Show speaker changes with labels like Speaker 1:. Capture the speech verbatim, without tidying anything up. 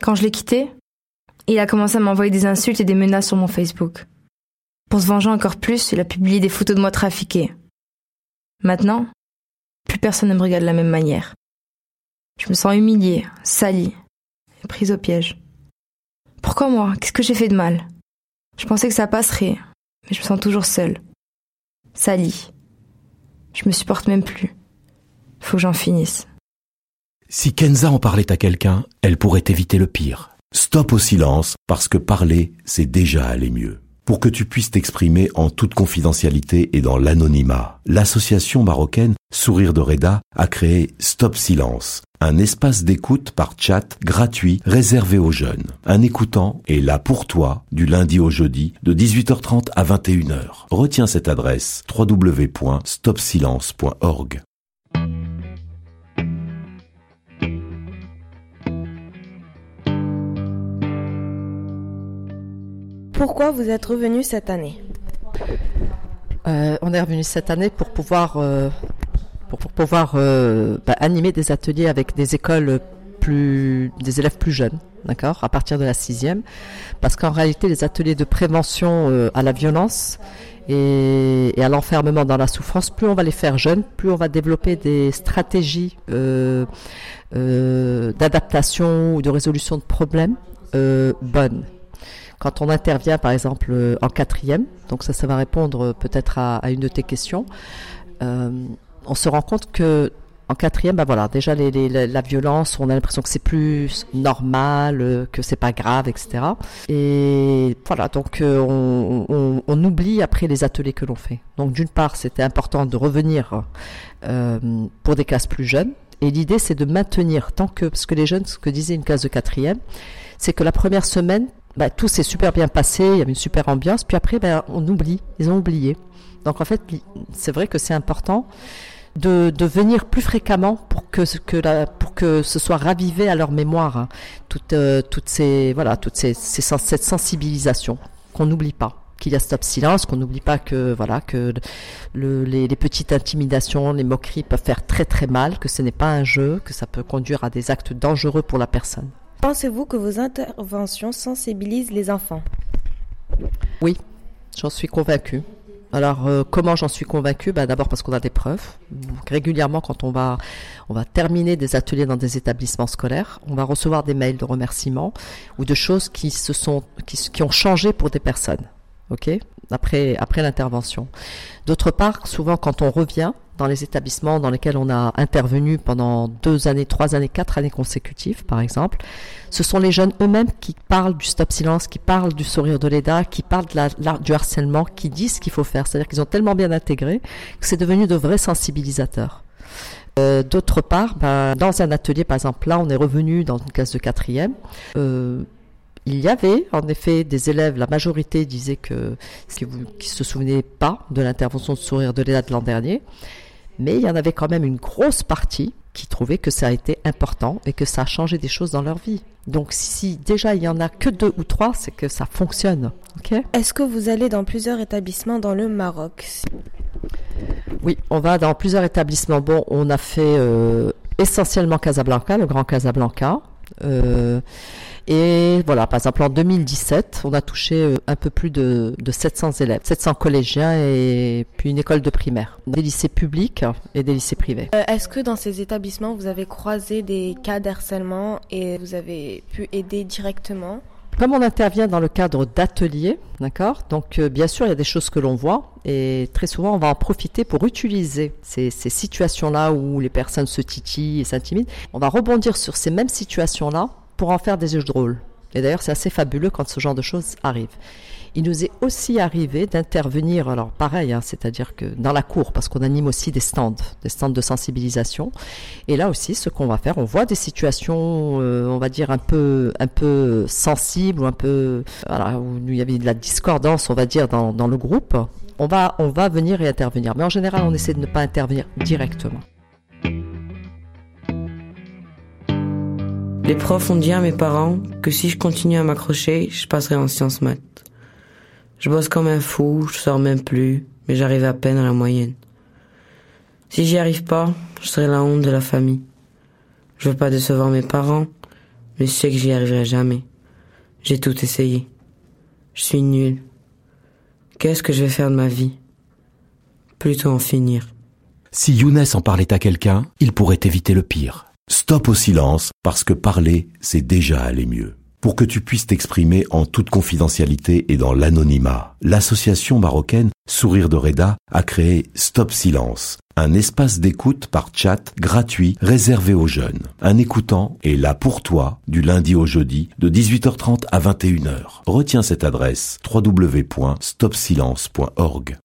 Speaker 1: Quand je l'ai quitté, il a commencé à m'envoyer des insultes et des menaces sur mon Facebook. Pour se venger encore plus, il a publié des photos de moi trafiquées. Maintenant, plus personne ne me regarde de la même manière. Je me sens humiliée, salie, et prise au piège. Pourquoi moi? Qu'est-ce que j'ai fait de mal? Je pensais que ça passerait, mais je me sens toujours seule. Salie. Je me supporte même plus. Faut que j'en finisse.
Speaker 2: Si Kenza en parlait à quelqu'un, elle pourrait éviter le pire. Stop au silence, parce que parler, c'est déjà aller mieux. Pour que tu puisses t'exprimer en toute confidentialité et dans l'anonymat, l'association marocaine Sourire de Reda a créé Stop Silence, un espace d'écoute par chat gratuit réservé aux jeunes. Un écoutant est là pour toi du lundi au jeudi de dix-huit heures trente à vingt et une heures. Retiens cette adresse w w w point stop silence point org.
Speaker 3: Pourquoi vous êtes revenu cette année?
Speaker 4: euh, On est revenu cette année pour pouvoir, euh, pour, pour pouvoir euh, bah, animer des ateliers avec des écoles plus, des élèves plus jeunes, d'accord, à partir de la sixième, parce qu'en réalité les ateliers de prévention euh, à la violence et, et à l'enfermement dans la souffrance, plus on va les faire jeunes, plus on va développer des stratégies euh, euh, d'adaptation ou de résolution de problèmes euh, bonnes. Quand on intervient, par exemple, euh, en quatrième, donc ça, ça va répondre euh, peut-être à, à une de tes questions, euh, on se rend compte que en quatrième, bah voilà, déjà les, les, la, la violence, on a l'impression que c'est plus normal, euh, que c'est pas grave, et cetera. Et voilà, donc euh, on, on, on oublie après les ateliers que l'on fait. Donc d'une part, c'était important de revenir euh, pour des classes plus jeunes. Et l'idée, c'est de maintenir tant que, parce que les jeunes, ce que disait une classe de quatrième, c'est que la première semaine, bah, tout s'est super bien passé, il y avait une super ambiance, puis après, bah, on oublie, ils ont oublié. Donc en fait, c'est vrai que c'est important de, de venir plus fréquemment pour que, que la, pour que ce soit ravivé à leur mémoire, hein, toutes, euh, toutes ces, voilà, toutes ces, ces, cette sensibilisation, qu'on n'oublie pas. Qu'il y a Stop Silence, qu'on n'oublie pas que voilà que le, les, les petites intimidations, les moqueries peuvent faire très très mal, que ce n'est pas un jeu, que ça peut conduire à des actes dangereux pour la personne.
Speaker 3: Pensez-vous que vos interventions sensibilisent les enfants?
Speaker 4: Oui, j'en suis convaincue. Alors euh, comment j'en suis convaincue? Ben, d'abord parce qu'on a des preuves. Donc, régulièrement, quand on va on va terminer des ateliers dans des établissements scolaires, on va recevoir des mails de remerciements ou de choses qui se sont qui, qui ont changé pour des personnes. Ok, après après l'intervention. D'autre part, souvent quand on revient dans les établissements dans lesquels on a intervenu pendant deux années, trois années, quatre années consécutives, par exemple, ce sont les jeunes eux-mêmes qui parlent du Stop Silence, qui parlent du Sourire de Reda, qui parlent de la, la, du harcèlement, qui disent ce qu'il faut faire. C'est-à-dire qu'ils ont tellement bien intégré que c'est devenu de vrais sensibilisateurs. Euh, d'autre part, ben, dans un atelier, par exemple, là, on est revenu dans une classe de quatrième. Euh, Il y avait en effet des élèves, la majorité disait que qui ne se souvenaient pas de l'intervention de Sourire de Reda de l'an dernier, mais il y en avait quand même une grosse partie qui trouvaient que ça a été important et que ça a changé des choses dans leur vie. Donc si déjà il y en a que deux ou trois, c'est que ça fonctionne. Okay ?
Speaker 3: Est-ce que vous allez dans plusieurs établissements dans le Maroc?
Speaker 4: Oui, on va dans plusieurs établissements. Bon, on a fait euh, essentiellement Casablanca, le Grand Casablanca. Euh, Et voilà, par exemple en deux mille dix-sept, on a touché un peu plus de, de sept cents élèves, sept cents collégiens et puis une école de primaire, des lycées publics et des lycées privés.
Speaker 3: Euh, est-ce que dans ces établissements, vous avez croisé des cas d'harcèlement et vous avez pu aider directement?
Speaker 4: Comme on intervient dans le cadre d'ateliers, d'accord, donc euh, bien sûr il y a des choses que l'on voit et très souvent on va en profiter pour utiliser ces, ces situations-là où les personnes se titillent et s'intimident. On va rebondir sur ces mêmes situations-là pour en faire des jeux de rôle. Et d'ailleurs, c'est assez fabuleux quand ce genre de choses arrive. Il nous est aussi arrivé d'intervenir, alors pareil, hein, c'est-à-dire que dans la cour, parce qu'on anime aussi des stands, des stands de sensibilisation. Et là aussi, ce qu'on va faire, on voit des situations, euh, on va dire un peu, un peu sensibles ou un peu, voilà, où il y avait de la discordance, on va dire, dans, dans le groupe. On va, on va venir et intervenir. Mais en général, on essaie de ne pas intervenir directement.
Speaker 5: Les profs ont dit à mes parents que si je continue à m'accrocher, je passerai en sciences maths. Je bosse comme un fou, je sors même plus, mais j'arrive à peine à la moyenne. Si j'y arrive pas, je serai la honte de la famille. Je veux pas décevoir mes parents, mais je sais que j'y arriverai jamais. J'ai tout essayé. Je suis nulle. Qu'est-ce que je vais faire de ma vie? Plutôt en finir.
Speaker 2: Si Younes en parlait à quelqu'un, il pourrait éviter le pire. Stop au silence, parce que parler, c'est déjà aller mieux. Pour que tu puisses t'exprimer en toute confidentialité et dans l'anonymat, l'association marocaine Sourire de Reda a créé Stop Silence, un espace d'écoute par chat gratuit réservé aux jeunes. Un écoutant est là pour toi du lundi au jeudi de dix-huit heures trente à vingt et une heures. Retiens cette adresse w w w point stop silence point org.